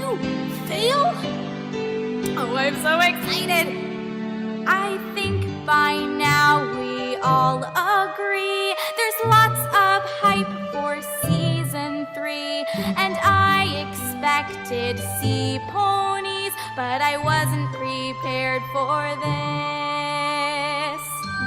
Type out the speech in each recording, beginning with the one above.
you fail? Oh, I'm so excited! I think by now we all agree there's lots of hype for season 3, and I expected sea ponies, but I wasn't prepared for this.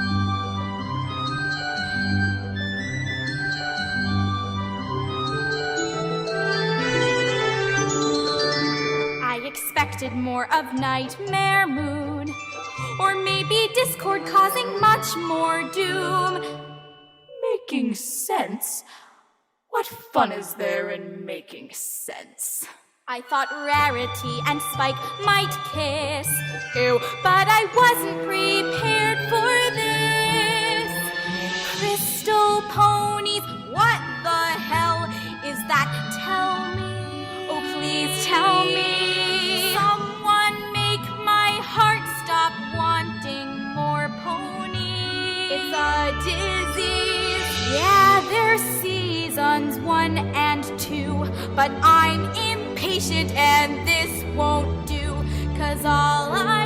I expected more of Nightmare Moon, or maybe discord causing much more doom. Making sense? What fun is there in making sense? I thought Rarity and Spike might kiss. Ew, but I wasn't prepared for this. Crystal ponies, what the hell is that? Tell me. Oh, please tell me. Someone make my heart stop wanting more ponies. It's a disease. Yeah, there's seasons 1 and 2, but I'm impatient and this won't do, 'cause all I